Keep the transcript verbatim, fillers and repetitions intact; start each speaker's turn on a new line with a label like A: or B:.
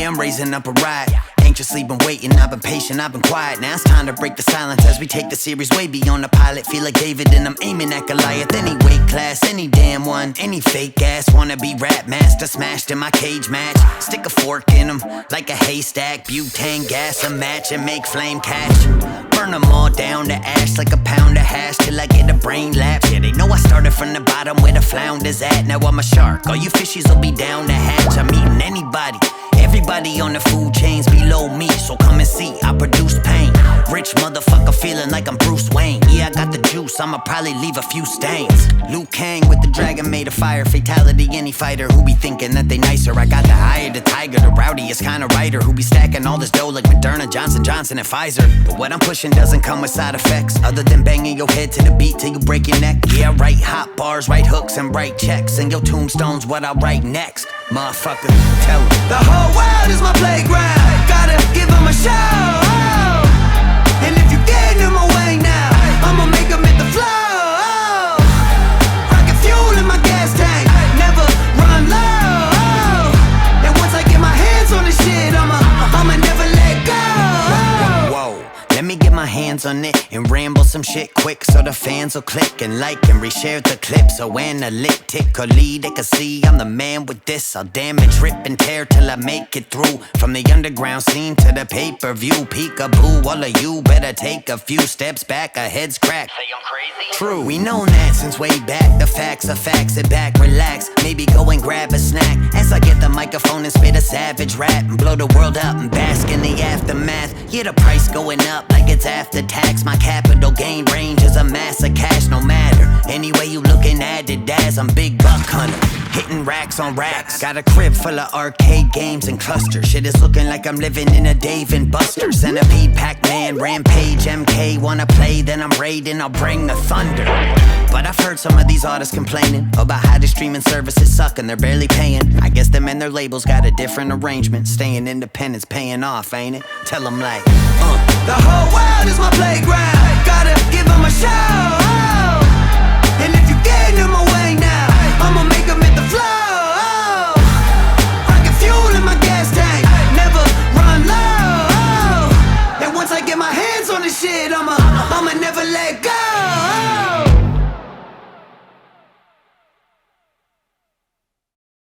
A: I'm raising up a riot. Anxiously been waiting, I've been patient, I've been quiet. Now it's time to break the silence as we take the series way beyond the pilot. Feel like David and I'm aiming at Goliath. Any weight class, any damn one, any fake ass wanna be rap master smashed in my cage match. Stick a fork in them like a haystack, butane gas a match and make flame catch. Burn them all down to ash like a pound of hash till I get a brain lapse. Yeah, they know I started from the bottom where the flounder's at. Now I'm a shark, all you fishies will be down to hatch. I'm eating anybody, everybody on the food chains below me, so come and see, I produce pain. Rich motherfucker feeling like I'm Bruce Wayne. Yeah, I got the juice, I'ma probably leave a few stains. Liu Kang with the dragon made a fire. Fatality, any fighter who be thinking that they nicer. I got the eye of the tiger, the rowdiest kind of writer who be stacking all this dough like Moderna, Johnson Johnson, and Pfizer. But what I'm pushing doesn't come with side effects, other than banging your head to the beat till you break your neck. Yeah, I write hot bars, write hooks, and write checks, and your tombstone's what I write next. Motherfucker, tell 'em. The whole world is my playground, gotta give 'em a show. And if you get in my way now, I'ma make 'em hit the floor. Rocket fuel in my gas tank, never run low. And once I get my hands on this shit, I'ma, I'ma never let go. Whoa, let me get my hands on it and ramble some shit quick so the fans will click and like and reshare the clip. So analytically they can see I'm the man with this. I'll damage, rip and tear till I make it through. From the underground scene to the pay-per-view, peekaboo, all of you better take a few steps back, a head's cracked. Say I'm crazy? True, we known that since way back. The facts are facts, sit back, relax, maybe go and grab a snack as I get the microphone and spit a savage rap and blow the world up and bask in the aftermath. Yeah, the price going up like it's after tax. My capital gain range is a mass of cash, no matter any way you looking at it as I'm big buck hunter, hitting racks on racks. Got a crib full of arcade games and clusters. Shit is looking like I'm living in a Dave and Buster. Centipede, Pac-Man, Rampage, M K. Wanna play, then I'm raiding, I'll bring the thunder. But I've heard some of these artists complaining about how the streaming services suck and they're barely paying. I guess them and their labels got a different arrangement. Staying independent's paying off, ain't it? Tell them like, uh. The whole world is my playground, gotta give 'em a show.